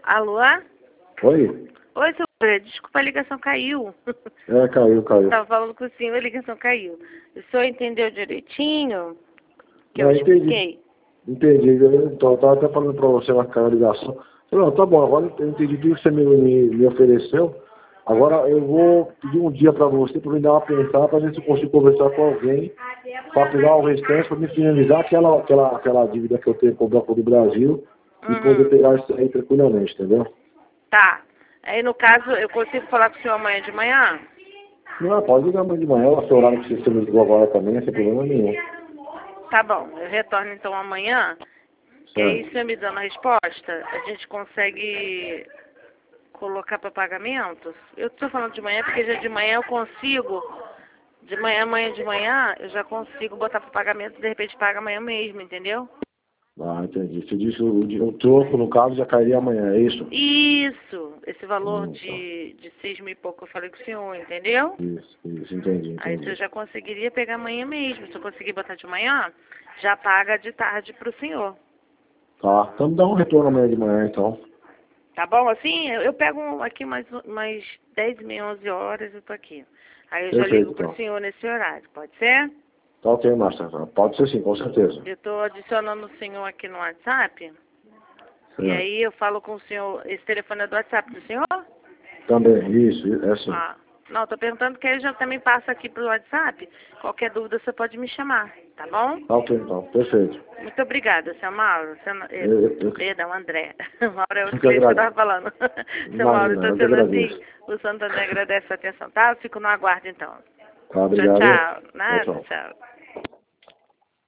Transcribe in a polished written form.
Alô? Oi? Oi, seu Pedro. Desculpa, a ligação caiu. Caiu. Estava falando com o senhor, a ligação caiu. O senhor entendeu direitinho? Que eu Não, expliquei? Entendi. Então, eu estava até falando para você marcar a ligação. Falei, não, tá bom, agora eu entendi tudo que você me ofereceu. Agora eu vou pedir um dia para você, para me dar uma pensada, para ver se eu consigo conversar com alguém, para pegar o restante, para me finalizar aquela dívida que eu tenho com o Banco do Brasil e poder pegar isso aí tranquilamente, entendeu? Tá. Aí, no caso, eu consigo falar com o senhor amanhã de manhã? Não, pode ligar amanhã de manhã, o seu horário que você me ligou agora também, sem problema nenhum. Tá bom. Eu retorno, então, amanhã. E aí, Certo. se eu me dando a resposta, a gente consegue colocar para pagamento? Eu estou falando de manhã porque já de manhã eu consigo, amanhã de manhã, eu já consigo botar para pagamento, de repente paga amanhã mesmo, entendeu? Ah, entendi. Você disse o troco, no caso, já cairia amanhã, é isso? Isso, esse valor Tá. de 6 mil e pouco que eu falei com o senhor, entendeu? Isso, entendi. Aí se eu já conseguiria pegar amanhã mesmo, se eu conseguir botar de manhã, já paga de tarde para o senhor. Tá, então me dá um retorno amanhã de manhã, então. Tá bom? Assim, eu pego aqui mais 10h30, 11 horas, eu tô aqui. Aí eu já Perfeito, ligo pro então. senhor nesse horário, pode ser? Tá ok, Márcia. Pode ser sim, com certeza. Eu tô adicionando o senhor aqui no WhatsApp, e Certo. aí eu falo com o senhor, esse telefone é do WhatsApp do senhor? Também, isso, é sim. Ah, não, tô perguntando que aí já também passa aqui pro WhatsApp. Qualquer dúvida você pode me chamar, tá bom? Tá ok, então. Perfeito. Muito obrigada, seu Mauro. Perdão, André. Mauro é Eu outro que cliente que eu estava agradeço. falando. Seu Mauro, Imagina, está eu que sendo assim. agradeço. O Santo André agradece a atenção, tá? Eu fico no aguardo, então. Tá, Tchau, obrigado. tchau. Tchau, Nada, tchau. tchau.